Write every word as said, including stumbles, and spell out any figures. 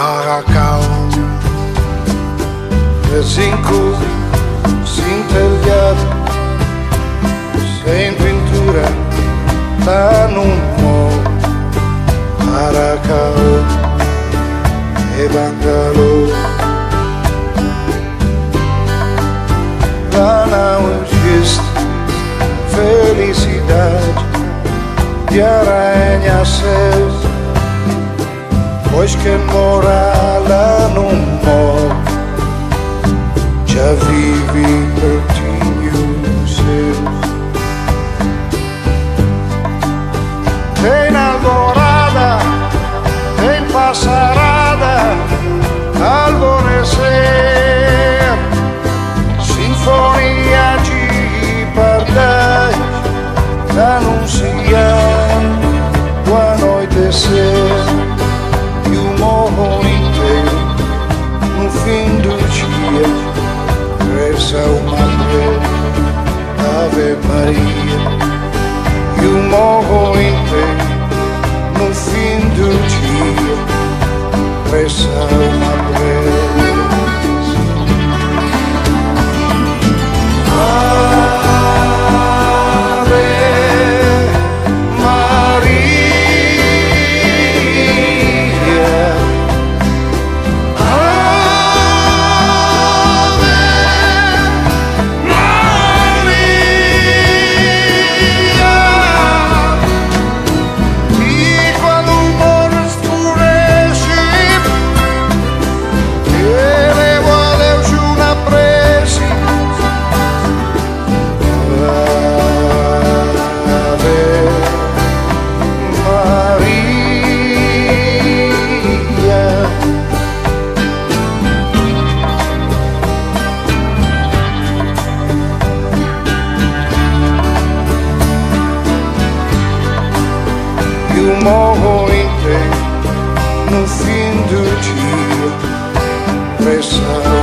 barracão de zinco, sem telhado, sem pintura, tá num mall. Barracão e bangalô, lá não existe felicidade de arranha-céus, pois quem mora lá no mall já vive pertinho dos seus. Tem namorada, tem passarada, alvorecer, sinfonia de pardais anunciando o anoitecer, e o morro inteiro no fim do dia reza uma Ave Maria. E o morro inteiro no fim do dia reza uma prece. O morro inteiro no fim do dia reza